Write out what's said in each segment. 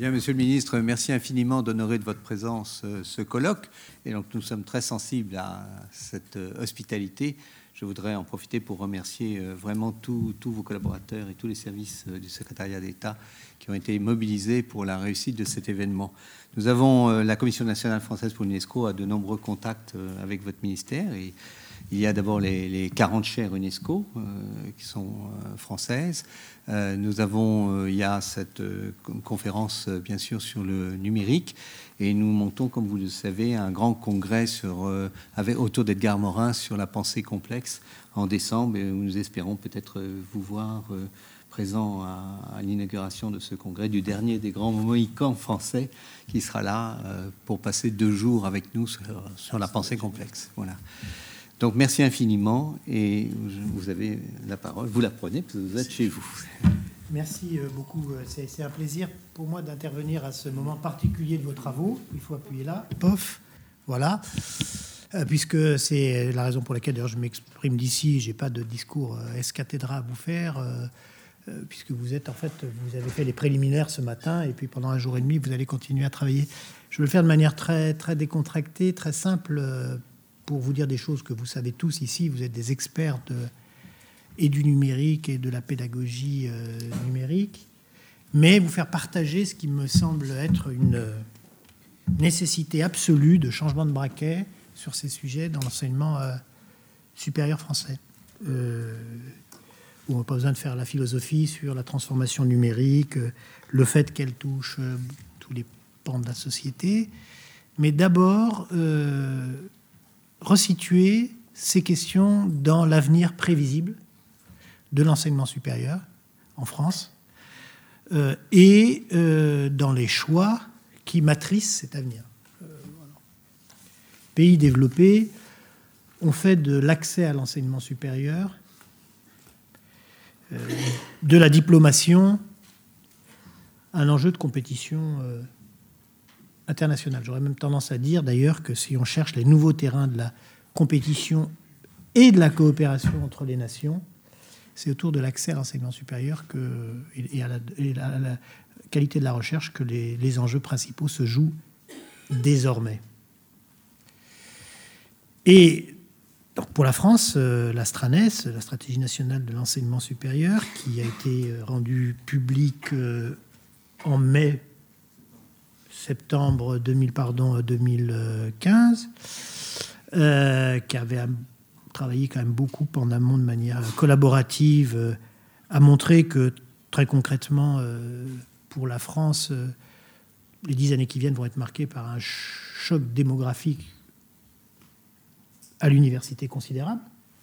Bien, Monsieur le Ministre, merci infiniment d'honorer de votre présence ce colloque. Et donc, nous sommes très sensibles à cette hospitalité. Je voudrais en profiter pour remercier vraiment tous vos collaborateurs et tous les services du secrétariat d'État qui ont été mobilisés pour la réussite de cet événement. Nous avons, la Commission nationale française pour l'UNESCO a de nombreux contacts avec votre ministère. Et il y a d'abord les 40 chaires UNESCO qui sont françaises. Nous avons, il y a cette conférence, bien sûr, sur le numérique. Et nous montons, comme vous le savez, un grand congrès autour d'Edgar Morin sur la pensée complexe en décembre. Et nous espérons peut-être vous voir présent à l'inauguration de ce congrès, du dernier des grands mohicans français qui sera là pour passer 2 jours avec nous sur la pensée complexe. Voilà. Donc, merci infiniment et vous avez la parole. Vous la prenez parce que vous êtes chez vous. Merci beaucoup. C'est un plaisir pour moi d'intervenir à ce moment particulier de vos travaux. Il faut appuyer là. Pof, voilà. Puisque c'est la raison pour laquelle d'ailleurs je m'exprime d'ici. Je n'ai pas de discours escathédra à vous faire. Puisque vous avez fait les préliminaires ce matin et puis pendant 1 jour et demi, vous allez continuer à travailler. Je vais le faire de manière très, très décontractée, très simple, pour vous dire des choses que vous savez tous ici. Vous êtes des experts et du numérique et de la pédagogie numérique, mais vous faire partager ce qui me semble être une nécessité absolue de changement de braquet sur ces sujets dans l'enseignement supérieur français. Où on n'a pas besoin de faire la philosophie sur la transformation numérique, le fait qu'elle touche tous les pans de la société, mais d'abord resituer ces questions dans l'avenir prévisible de l'enseignement supérieur en France et dans les choix qui matricent cet avenir. Voilà. Pays développés ont fait de l'accès à l'enseignement supérieur, de la diplomation, un enjeu de compétition internationale. J'aurais même tendance à dire d'ailleurs que si on cherche les nouveaux terrains de la compétition et de la coopération entre les nations, c'est autour de l'accès à l'enseignement supérieur et à la qualité de la recherche que les enjeux principaux se jouent désormais. Et donc pour la France, la STRANES, la Stratégie nationale de l'enseignement supérieur, qui a été rendue publique en septembre 2015, qui avait travaillé quand même beaucoup en amont de manière collaborative, a montré que très concrètement, pour la France, les 10 années qui viennent vont être marquées par un choc démographique à l'université considérable,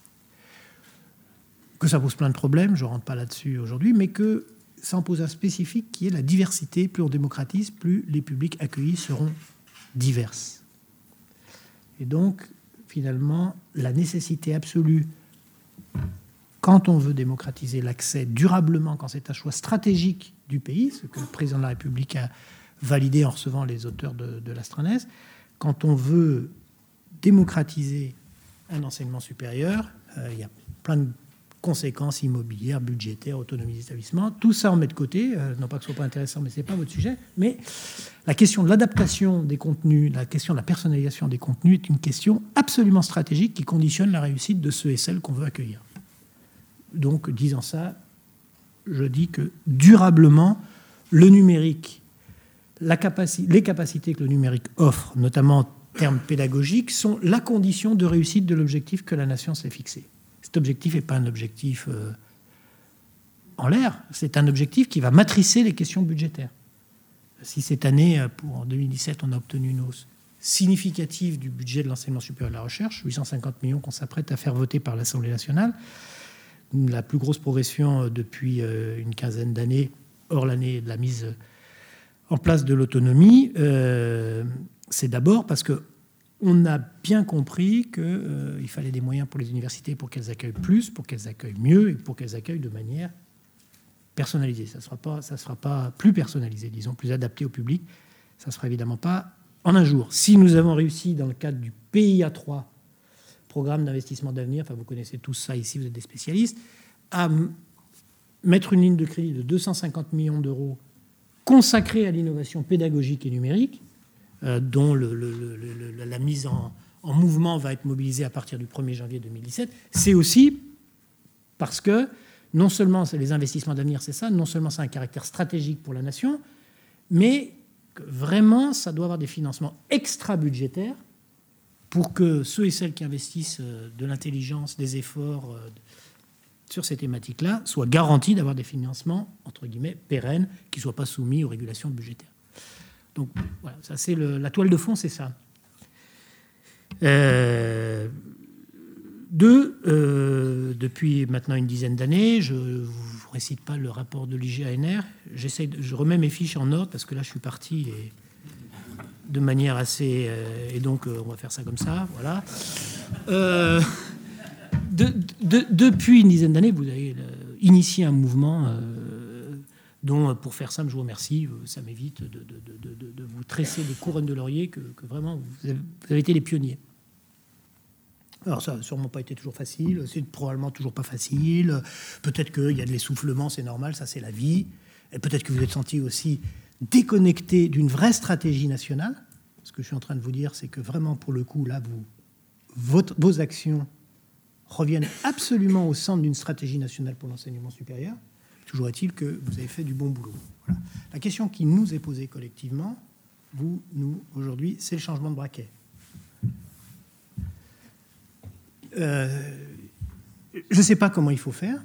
que ça pose plein de problèmes, je ne rentre pas là-dessus aujourd'hui, mais que ça en pose un spécifique qui est la diversité. Plus on démocratise, plus les publics accueillis seront divers. Et donc, finalement, la nécessité absolue, quand on veut démocratiser l'accès durablement, quand c'est un choix stratégique du pays, ce que le président de la République a validé en recevant les auteurs de la STRANES, quand on veut démocratiser un enseignement supérieur, il y a plein de conséquences immobilières, budgétaires, autonomie des établissements. Tout ça on met de côté, non pas que ce soit pas intéressant, mais ce n'est pas votre sujet. Mais la question de l'adaptation des contenus, la question de la personnalisation des contenus est une question absolument stratégique qui conditionne la réussite de ceux et celles qu'on veut accueillir. Donc, disant ça, je dis que durablement, le numérique, les capacités que le numérique offre, notamment en termes pédagogiques, sont la condition de réussite de l'objectif que la nation s'est fixé. Cet objectif n'est pas un objectif en l'air, c'est un objectif qui va matricer les questions budgétaires. Si cette année, en 2017, on a obtenu une hausse significative du budget de l'enseignement supérieur et de la recherche, 850 millions qu'on s'apprête à faire voter par l'Assemblée nationale, la plus grosse progression depuis une quinzaine d'années, hors l'année de la mise en place de l'autonomie, c'est d'abord parce qu'on a bien compris qu'il fallait des moyens pour les universités pour qu'elles accueillent plus, pour qu'elles accueillent mieux et pour qu'elles accueillent de manière personnalisée. Ça ne sera pas plus personnalisé, disons, plus adapté au public. Ça ne sera évidemment pas en un jour. Si nous avons réussi dans le cadre du PIA3, Programme d'investissement d'avenir, enfin vous connaissez tous ça ici, vous êtes des spécialistes, à mettre une ligne de crédit de 250 millions d'euros consacré à l'innovation pédagogique et numérique, dont la mise en mouvement va être mobilisée à partir du 1er janvier 2017, c'est aussi parce que non seulement c'est les investissements d'avenir, c'est ça, non seulement c'est un caractère stratégique pour la nation, mais que vraiment ça doit avoir des financements extra-budgétaires pour que ceux et celles qui investissent de l'intelligence, des efforts sur ces thématiques-là soient garantis d'avoir des financements, entre guillemets, pérennes, qui ne soient pas soumis aux régulations budgétaires. Donc voilà, ça c'est la toile de fond, c'est ça. Depuis maintenant une dizaine d'années, je ne vous récite pas le rapport de l'IGANR, je remets mes fiches en ordre, parce que là je suis parti de manière assez... et donc on va faire ça comme ça, voilà. Depuis une dizaine d'années, vous avez initié un mouvement dont, pour faire simple, je vous remercie. Ça m'évite de vous tresser des couronnes de laurier que vraiment, vous avez été les pionniers. Alors ça n'a sûrement pas été toujours facile, c'est probablement toujours pas facile. Peut-être qu'il y a de l'essoufflement, c'est normal, ça c'est la vie. Et peut-être que vous êtes senti aussi déconnecté d'une vraie stratégie nationale. Ce que je suis en train de vous dire, c'est que vraiment, pour le coup, là, vos actions reviennent absolument au centre d'une stratégie nationale pour l'enseignement supérieur. Toujours est-il que vous avez fait du bon boulot. Voilà. La question qui nous est posée collectivement, nous, aujourd'hui, c'est le changement de braquet. Je ne sais pas comment il faut faire.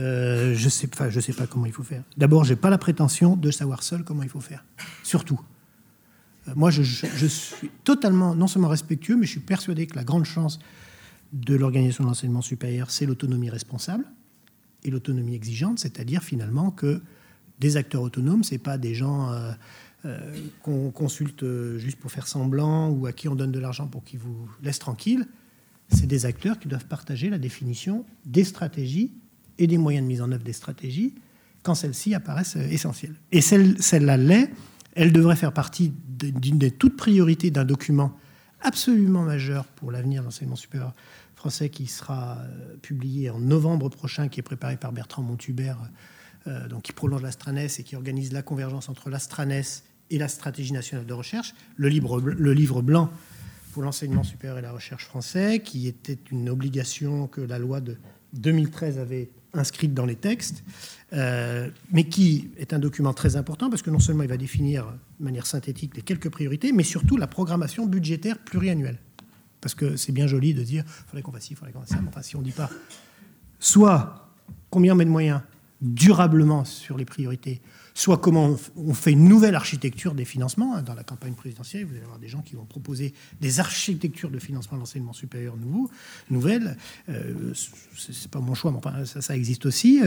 Je sais pas comment il faut faire. D'abord, je n'ai pas la prétention de savoir seul comment il faut faire. Surtout. Moi, je suis totalement, non seulement respectueux, mais je suis persuadé que la grande chance de l'organisation de l'enseignement supérieur, c'est l'autonomie responsable et l'autonomie exigeante, c'est-à-dire finalement que des acteurs autonomes, ce n'est pas des gens qu'on consulte juste pour faire semblant ou à qui on donne de l'argent pour qu'ils vous laissent tranquille. C'est des acteurs qui doivent partager la définition des stratégies et des moyens de mise en œuvre des stratégies quand celles-ci apparaissent essentielles. Et celle-là l'est, elle devrait faire partie d'une des toutes priorités d'un document absolument majeur pour l'avenir de l'enseignement supérieur français qui sera publié en novembre prochain, qui est préparé par Bertrand Monthubert, donc qui prolonge l'Astranes et qui organise la convergence entre l'Astranes et la stratégie nationale de recherche, le livre blanc pour l'enseignement supérieur et la recherche français, qui était une obligation que la loi de 2013 avait inscrite dans les textes, mais qui est un document très important parce que non seulement il va définir de manière synthétique les quelques priorités, mais surtout la programmation budgétaire pluriannuelle. Parce que c'est bien joli de dire « il faudrait qu'on fasse ci, il faudrait qu'on fasse ça », mais enfin, si on ne dit pas soit combien on met de moyens durablement sur les priorités, soit comment on fait une nouvelle architecture des financements. Dans la campagne présidentielle, vous allez avoir des gens qui vont proposer des architectures de financement de l'enseignement supérieur nouvelles. C'est pas mon choix, mais enfin, ça existe aussi.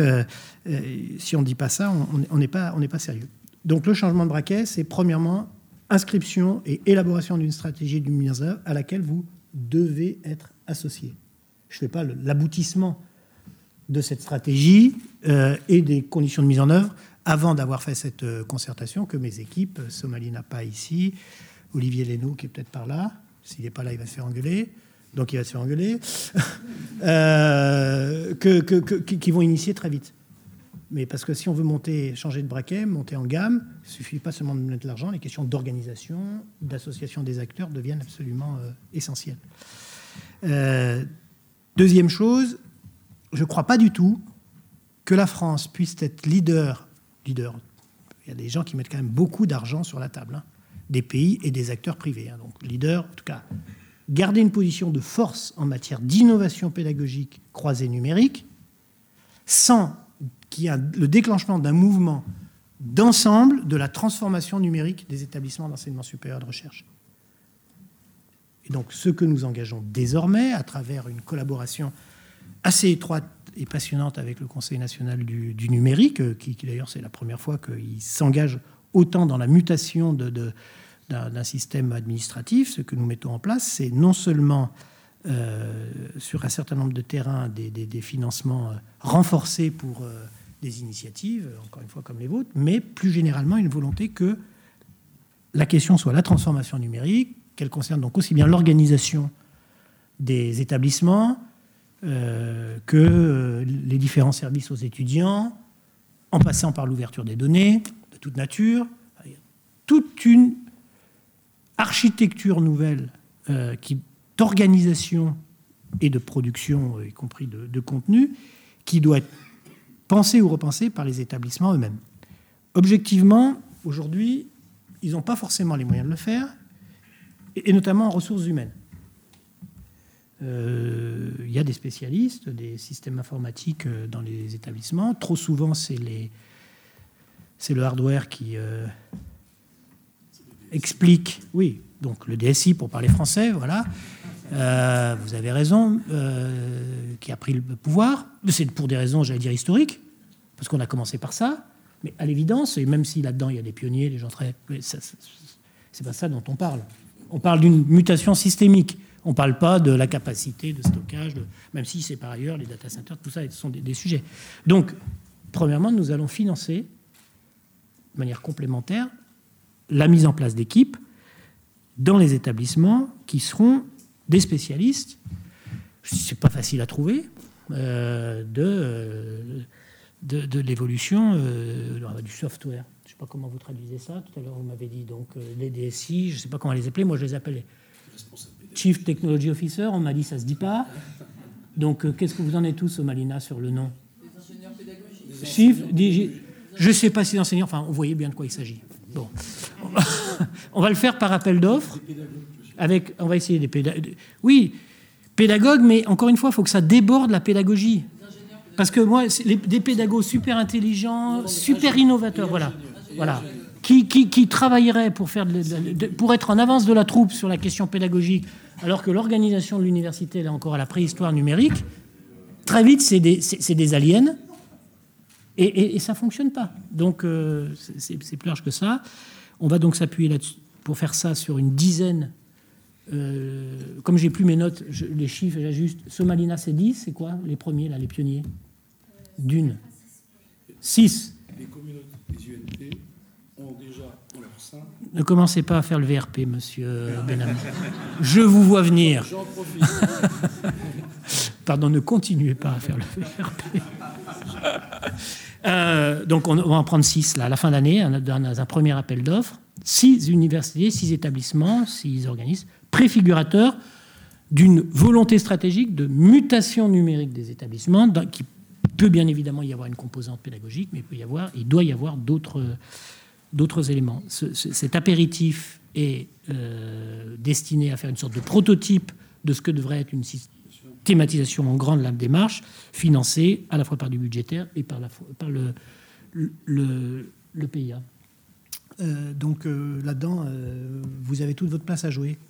Si on ne dit pas ça, on n'est pas sérieux. Donc le changement de braquet, c'est premièrement inscription et élaboration d'une stratégie du mise en œuvre à laquelle vous devez être associé. Je ne fais pas l'aboutissement de cette stratégie et des conditions de mise en œuvre avant d'avoir fait cette concertation que mes équipes, Somalie n'a pas ici, Olivier Lénaud qui est peut-être par là, s'il n'est pas là il va se faire engueuler, donc il va se faire engueuler, qui vont initier très vite. Mais parce que si on veut changer de braquet, monter en gamme, il ne suffit pas seulement de mettre de l'argent, les questions d'organisation, d'association des acteurs deviennent absolument essentielles. Deuxième chose, je ne crois pas du tout que la France puisse être leader. Il y a des gens qui mettent quand même beaucoup d'argent sur la table, des pays et des acteurs privés. Donc leader, en tout cas, garder une position de force en matière d'innovation pédagogique croisée numérique, sans qu'il y ait le déclenchement d'un mouvement d'ensemble de la transformation numérique des établissements d'enseignement supérieur de recherche. Et donc ce que nous engageons désormais à travers une collaboration assez étroite et passionnante avec le Conseil national du numérique, qui d'ailleurs c'est la première fois qu'il s'engage autant dans la mutation d'un système administratif. Ce que nous mettons en place, c'est non seulement sur un certain nombre de terrains des financements renforcés pour des initiatives, encore une fois comme les vôtres, mais plus généralement une volonté que la question soit la transformation numérique, qu'elle concerne donc aussi bien l'organisation des établissements, que les différents services aux étudiants, en passant par l'ouverture des données de toute nature, toute une architecture nouvelle d'organisation et de production, y compris de contenu, qui doit être pensée ou repensée par les établissements eux-mêmes. Objectivement, aujourd'hui, ils n'ont pas forcément les moyens de le faire, et notamment en ressources humaines. Il y a des spécialistes des systèmes informatiques dans les établissements. Trop souvent, c'est le hardware qui explique... Oui, donc le DSI, pour parler français, voilà. Vous avez raison, qui a pris le pouvoir. C'est pour des raisons, j'allais dire, historiques, parce qu'on a commencé par ça. Mais à l'évidence, et même si là-dedans, il y a des pionniers, des gens très... C'est pas ça dont on parle. On parle d'une mutation systémique. On ne parle pas de la capacité de stockage, même si c'est par ailleurs les data centers, tout ça, ce sont des sujets. Donc, premièrement, nous allons financer, de manière complémentaire, la mise en place d'équipes dans les établissements qui seront des spécialistes, c'est pas facile à trouver, de l'évolution du software. Je ne sais pas comment vous traduisez ça. Tout à l'heure, vous m'avez dit donc les DSI, je ne sais pas comment les appeler. Moi, je les appelle Chief Technology Officer. On m'a dit ça ne se dit pas. Donc, qu'est-ce que vous en êtes tous au Malina sur le nom? Les enseignants pédagogiques. Chief, je ne sais pas si enseignants. Enfin, vous voyez bien de quoi il s'agit. Bon, on va le faire par appel d'offres. On va essayer des pédagogues. Oui, pédagogues, mais encore une fois, il faut que ça déborde la pédagogie. Parce que moi, des pédagogues super intelligents, super innovateurs, voilà, qui travailleraient pour être en avance de la troupe sur la question pédagogique, alors que l'organisation de l'université, elle est encore à la préhistoire numérique, très vite, c'est des aliens, et ça ne fonctionne pas. Donc, c'est plus large que ça. On va donc s'appuyer là-dessus pour faire ça sur une dizaine. Comme j'ai plus mes notes, les chiffres, j'ajuste. Somalina, c'est 10, c'est quoi les premiers, là, les pionniers? D'une. 6. Les communautés, les UNT, ont déjà en leur sein... Ne commencez pas à faire le VRP, monsieur Benhamou. Je vous vois venir. J'en profite. Pardon, ne continuez pas à faire le VRP. Donc, on va en prendre 6 là, à la fin d'année, dans un premier appel d'offres. 6 universités, 6 établissements, 6 organismes préfigurateurs d'une volonté stratégique de mutation numérique des établissements, qui peut bien évidemment y avoir une composante pédagogique, mais il doit y avoir d'autres éléments. Cet apéritif est destiné à faire une sorte de prototype de ce que devrait être une thématisation en grand de la démarche, financée à la fois par du budgétaire et par le PIA. Donc là-dedans, vous avez toute votre place à jouer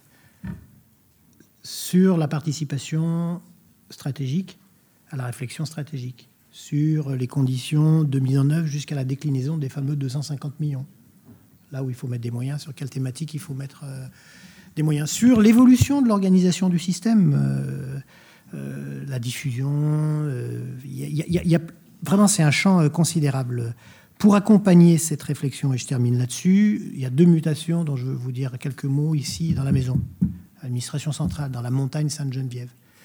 sur la participation stratégique, à la réflexion stratégique, sur les conditions de mise en œuvre jusqu'à la déclinaison des fameux 250 millions. Là où il faut mettre des moyens, sur quelle thématique il faut mettre des moyens. Sur l'évolution de l'organisation du système, la diffusion, vraiment c'est un champ considérable. Pour accompagner cette réflexion, et je termine là-dessus, il y a 2 mutations dont je veux vous dire quelques mots ici dans la maison. Administration centrale, dans la montagne Sainte-Geneviève.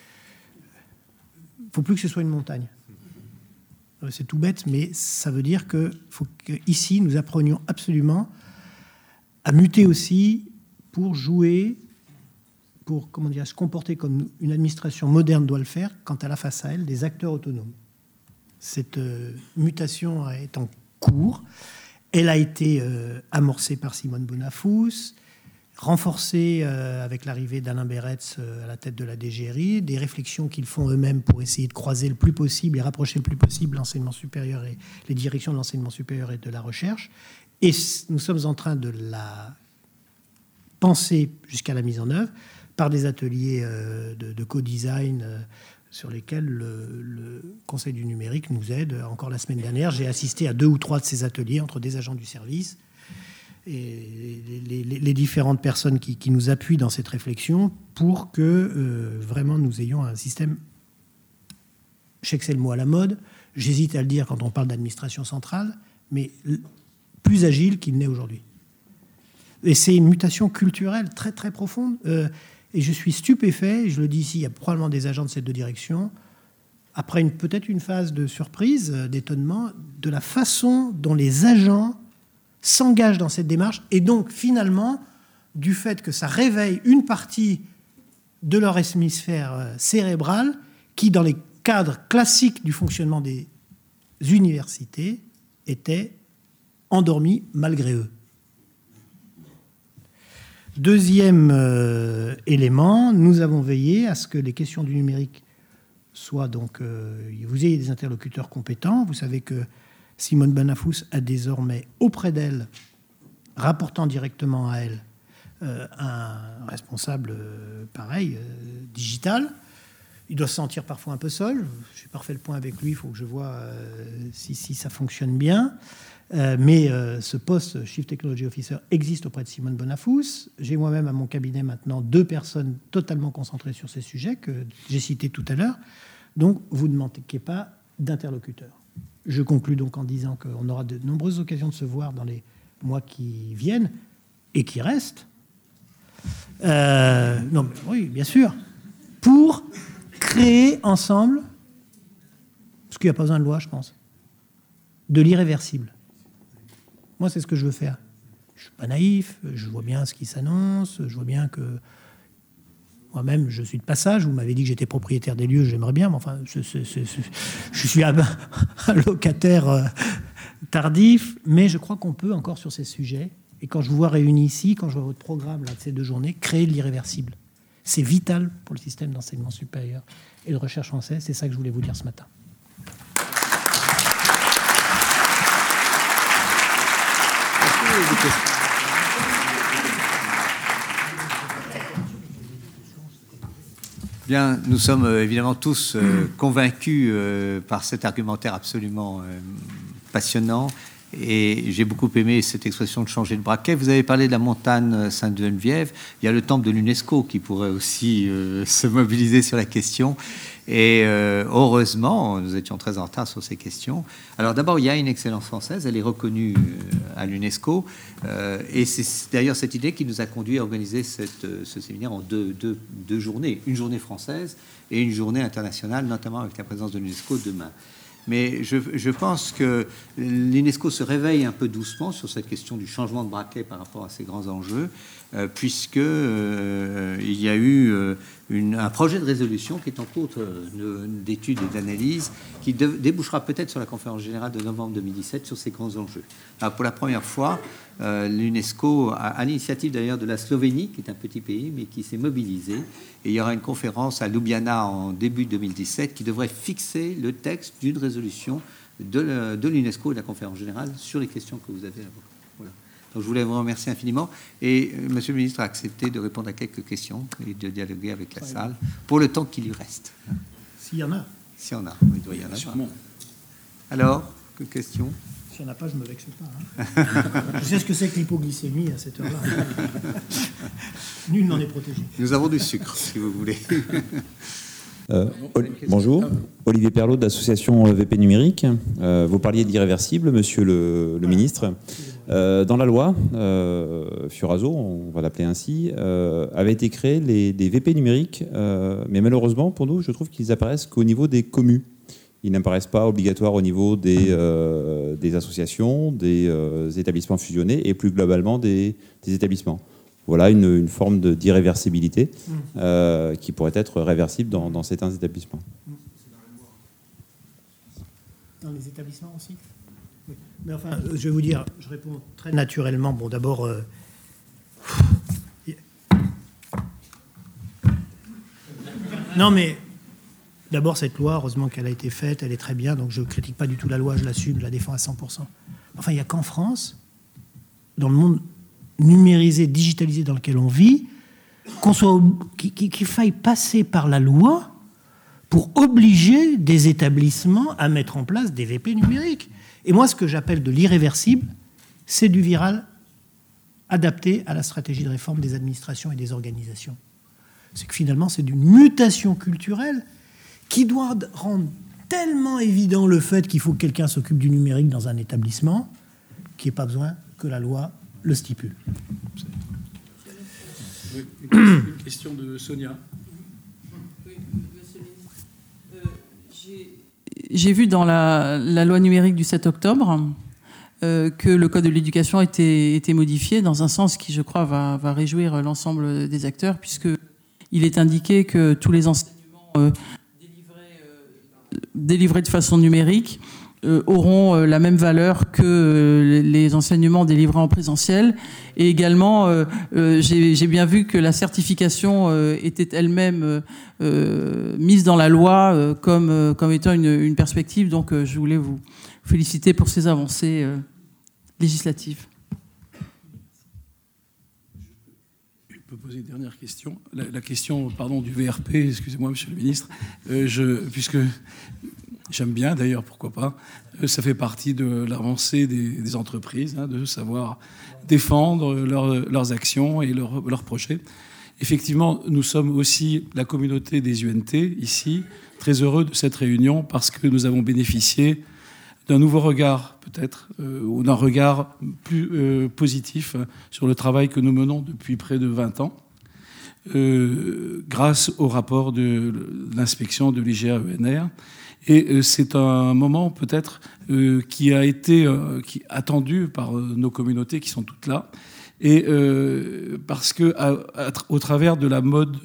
Il ne faut plus que ce soit une montagne. C'est tout bête, mais ça veut dire qu'il faut qu'ici, nous apprenions absolument à muter aussi pour jouer, pour se comporter comme une administration moderne doit le faire quand elle a face à elle des acteurs autonomes. Cette mutation est en cours. Elle a été amorcée par Simone Bonafous, renforcée avec l'arrivée d'Alain Beretz à la tête de la DGRI, des réflexions qu'ils font eux-mêmes pour essayer de croiser le plus possible et rapprocher le plus possible l'enseignement supérieur et les directions de l'enseignement supérieur et de la recherche. Et nous sommes en train de la penser jusqu'à la mise en œuvre par des ateliers de co-design sur lesquels le Conseil du numérique nous aide. Encore la semaine dernière, j'ai assisté à 2 ou 3 de ces ateliers entre des agents du service et les différentes personnes qui nous appuient dans cette réflexion pour que vraiment nous ayons un système, je sais que c'est le mot à la mode, j'hésite à le dire quand on parle d'administration centrale, mais plus agile qu'il n'est aujourd'hui. Et c'est une mutation culturelle très très profonde. Et je suis stupéfait, je le dis ici, il y a probablement des agents de ces 2 directions, après peut-être une phase de surprise, d'étonnement, de la façon dont les agents s'engagent dans cette démarche, et donc finalement, du fait que ça réveille une partie de leur hémisphère cérébral qui, dans les cadres classiques du fonctionnement des universités, était endormi malgré eux. Deuxième élément, nous avons veillé à ce que les questions du numérique soient donc... vous ayez des interlocuteurs compétents. Vous savez que Simone Banafous a désormais auprès d'elle, rapportant directement à elle, un responsable pareil, digital. Il doit se sentir parfois un peu seul. Je n'ai pas refait le point avec lui, il faut que je vois si ça fonctionne bien. Mais ce poste Chief Technology Officer existe auprès de Simone Bonafous. J'ai moi-même à mon cabinet maintenant 2 personnes totalement concentrées sur ces sujets que j'ai cités tout à l'heure. Donc, vous ne manquez pas d'interlocuteurs. Je conclus donc en disant qu'on aura de nombreuses occasions de se voir dans les mois qui viennent et qui restent. Non, mais oui, bien sûr. Pour créer ensemble, parce qu'il n'y a pas besoin de loi, je pense, de l'irréversible. Moi, c'est ce que je veux faire. Je ne suis pas naïf, je vois bien ce qui s'annonce, je vois bien que moi-même, je suis de passage. Vous m'avez dit que j'étais propriétaire des lieux, j'aimerais bien, mais enfin, je suis un locataire tardif, mais je crois qu'on peut encore sur ces sujets, et quand je vous vois réunis ici, quand je vois votre programme là, de ces 2 journées, créer de l'irréversible. C'est vital pour le système d'enseignement supérieur et de recherche française. C'est ça que je voulais vous dire ce matin. Bien, nous sommes évidemment tous convaincus par cet argumentaire absolument passionnant. Et j'ai beaucoup aimé cette expression de changer de braquet. Vous avez parlé de la montagne Sainte-Geneviève. Il y a le temple de l'UNESCO qui pourrait aussi se mobiliser sur la question. Et heureusement, nous étions très en retard sur ces questions. Alors d'abord, il y a une excellence française. Elle est reconnue à l'UNESCO. Et c'est d'ailleurs cette idée qui nous a conduit à organiser ce séminaire en deux journées. Une journée française et une journée internationale, notamment avec la présence de l'UNESCO demain. Mais je pense que l'UNESCO se réveille un peu doucement sur cette question du changement de braquet par rapport à ces grands enjeux, puisque il y a eu un projet de résolution qui est en cours d'études et d'analyse, qui débouchera peut-être sur la conférence générale de novembre 2017 sur ces grands enjeux. Alors, pour la première fois, l'UNESCO, à l'initiative d'ailleurs de la Slovénie, qui est un petit pays, mais qui s'est mobilisé. Et il y aura une conférence à Ljubljana en début 2017 qui devrait fixer le texte d'une résolution de l'UNESCO et de la conférence générale sur les questions que vous avez à voir. Voilà. Donc je voulais vous remercier infiniment. Et Monsieur le Ministre a accepté de répondre à quelques questions et de dialoguer avec la salle pour le temps qui lui reste. S'il y en a. S'il y en a, il doit y en avoir. Sûrement. Alors, que questions? S'il n'y en a pas, je ne me vexe pas. Hein. Je sais ce que c'est que l'hypoglycémie à cette heure-là. Nul n'en est protégé. Nous avons du sucre, si vous voulez. Bonjour, Olivier Perlot de l'association VP Numérique. Vous parliez d'irréversible, monsieur le ministre. Dans la loi, Furaso, on va l'appeler ainsi, avait été créé des VP numériques, mais malheureusement, pour nous, je trouve qu'ils apparaissent qu'au niveau des communes. Ils n'apparaissent pas obligatoires au niveau des associations, des établissements fusionnés et plus globalement des établissements. Voilà une forme d'irréversibilité qui pourrait être réversible dans certains établissements. Dans les établissements aussi? Oui. Mais enfin, je vais vous dire, je réponds très naturellement. Bon, d'abord... Non, mais... D'abord, cette loi, heureusement qu'elle a été faite, elle est très bien, donc je ne critique pas du tout la loi, je l'assume, je la défends à 100%. Enfin, il n'y a qu'en France, dans le monde numérisé, digitalisé dans lequel on vit, qu'il faille passer par la loi pour obliger des établissements à mettre en place des VP numériques. Et moi, ce que j'appelle de l'irréversible, c'est du viral adapté à la stratégie de réforme des administrations et des organisations. C'est que finalement, c'est d'une mutation culturelle qui doit rendre tellement évident le fait qu'il faut que quelqu'un s'occupe du numérique dans un établissement qu'il n'y ait pas besoin que la loi le stipule. Oui, une question de Sonia. Oui, monsieur le ministre. J'ai vu dans la loi numérique du 7 octobre que le Code de l'éducation ait été modifié dans un sens qui, je crois, va réjouir l'ensemble des acteurs, puisqu'il est indiqué que tous les enseignements délivrés de façon numérique auront la même valeur que les enseignements délivrés en présentiel. Et également, j'ai bien vu que la certification était elle-même mise dans la loi comme étant une perspective. Donc, je voulais vous féliciter pour ces avancées législatives. Je peux poser une dernière question. La question, pardon, du VRP, excusez-moi, monsieur le ministre, puisque j'aime bien, d'ailleurs, pourquoi pas. Ça fait partie de l'avancée des entreprises, de savoir défendre leurs actions et leurs projets. Effectivement, nous sommes aussi la communauté des UNT, ici, très heureux de cette réunion parce que nous avons bénéficié d'un nouveau regard, peut-être, ou d'un regard plus positif sur le travail que nous menons depuis près de 20 ans. Grâce au rapport de l'inspection de l'IGA-ENR. Et c'est un moment peut-être qui a été attendu par nos communautés qui sont toutes là. Et parce que au travers de la mode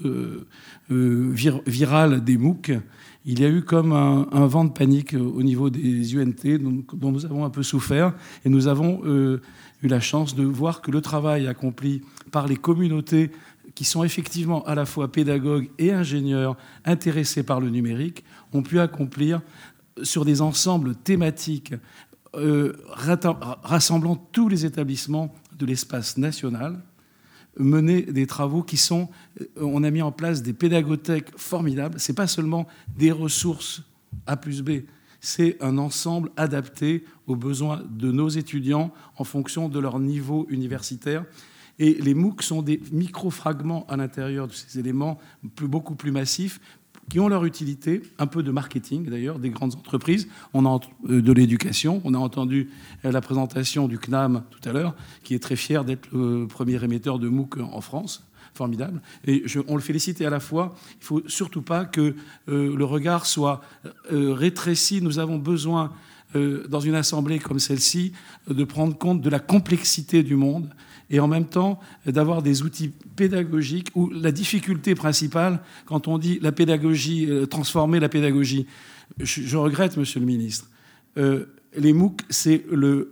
virale des MOOC, il y a eu comme un vent de panique au niveau des UNT dont nous avons un peu souffert. Et nous avons eu la chance de voir que le travail accompli par les communautés qui sont effectivement à la fois pédagogues et ingénieurs intéressés par le numérique, ont pu accomplir sur des ensembles thématiques rassemblant tous les établissements de l'espace national, mener des travaux qui sont... On a mis en place des pédagothèques formidables. Ce n'est pas seulement des ressources A+B, c'est un ensemble adapté aux besoins de nos étudiants en fonction de leur niveau universitaire. Et les MOOC sont des micro-fragments à l'intérieur de ces éléments beaucoup plus massifs qui ont leur utilité, un peu de marketing d'ailleurs, des grandes entreprises, de l'éducation. On a entendu la présentation du CNAM tout à l'heure, qui est très fier d'être le premier émetteur de MOOC en France. Formidable. Et on le félicite. Et à la fois, il ne faut surtout pas que le regard soit rétréci. Nous avons besoin, dans une assemblée comme celle-ci, de prendre compte de la complexité du monde et en même temps d'avoir des outils pédagogiques où la difficulté principale, quand on dit la pédagogie, transformer la pédagogie, je regrette, monsieur le ministre, les MOOC, c'est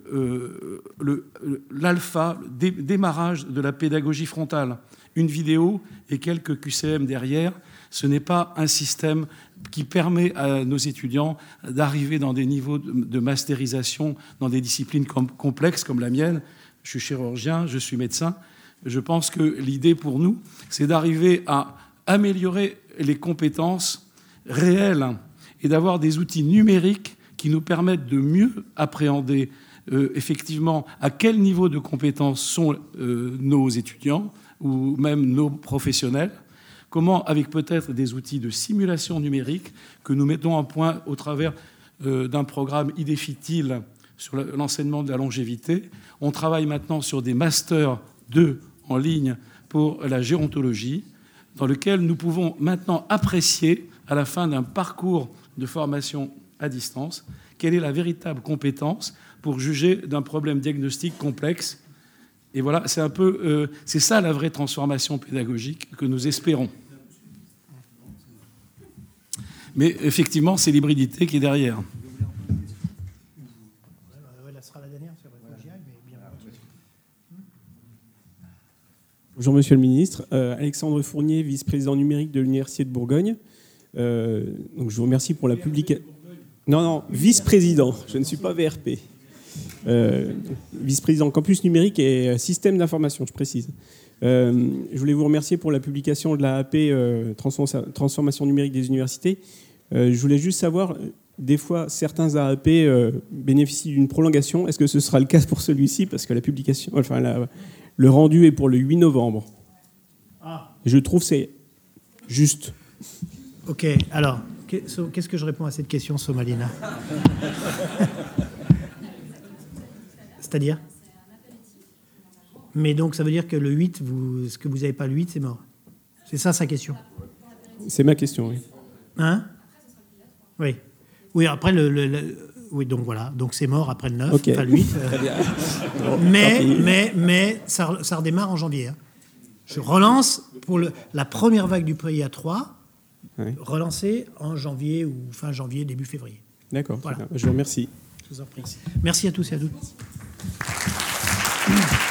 l'alpha, le démarrage de la pédagogie frontale. Une vidéo et quelques QCM derrière, ce n'est pas un système qui permet à nos étudiants d'arriver dans des niveaux de masterisation dans des disciplines complexes comme la mienne. Je suis chirurgien, je suis médecin. Je pense que l'idée pour nous, c'est d'arriver à améliorer les compétences réelles et d'avoir des outils numériques qui nous permettent de mieux appréhender effectivement à quel niveau de compétences sont nos étudiants ou même nos professionnels. Comment, avec peut-être des outils de simulation numérique que nous mettons en point au travers d'un programme IDEFITIL sur l'enseignement de la longévité. On travaille maintenant sur des masters 2 en ligne pour la gérontologie, dans lequel nous pouvons maintenant apprécier, à la fin d'un parcours de formation à distance, quelle est la véritable compétence pour juger d'un problème diagnostique complexe. Et voilà, c'est un peu, c'est ça la vraie transformation pédagogique que nous espérons. Mais effectivement, c'est l'hybridité qui est derrière. Bonjour Monsieur le Ministre. Alexandre Fournier, vice-président numérique de l'Université de Bourgogne. Donc je vous remercie pour la publication. Non, vice-président, je ne suis pas VRP. Vice-président campus numérique et système d'information, je précise. Je voulais vous remercier pour la publication de l'AAP transformation numérique des universités. Je voulais juste savoir, des fois, certains AAP bénéficient d'une prolongation. Est-ce que ce sera le cas pour celui-ci? Parce que la publication, le rendu est pour le 8 novembre. Je trouve que c'est juste. Ok, alors, qu'est-ce que je réponds à cette question, Somalina? C'est-à-dire? Mais donc, ça veut dire que le 8, ce que vous n'avez pas le 8, c'est mort. C'est ça sa question? C'est ma question, oui. Hein? Oui. Oui, après, Oui, donc voilà. Donc c'est mort après le 9, Ok. enfin le 8. Très bien. Bon, Mais ça redémarre en janvier. Hein. Je relance pour la première vague du prix à 3, Ouais. relancée en janvier ou fin janvier, début février. D'accord. Voilà. Très bien. Je vous remercie. Je vous en prie. Merci à tous et à toutes.